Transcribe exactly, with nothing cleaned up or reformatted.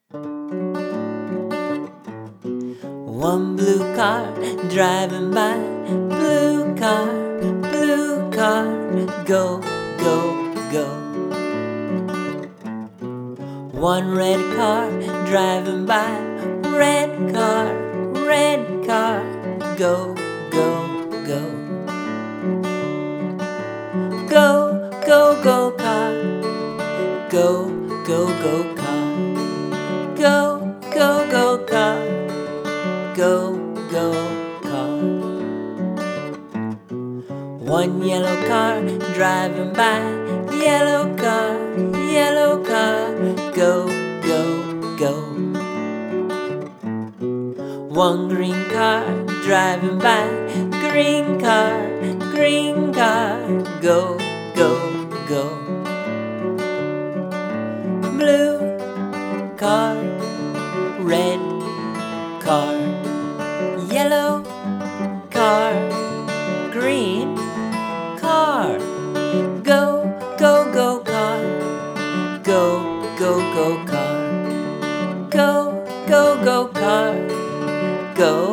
One blue car driving by, blue car, blue car, go, go, go. One red car driving by, red car, red car, go, go, go. Go, go, go car, go, go, go car, go, go, go car, go, go car. One yellow car driving by, yellow car, yellow car, go, go, go. One green car driving by, green car, green car, go, go, go. Blue car, red car, yellow car, green car, go, go, go car, go, go, go car, go, go, go car, go.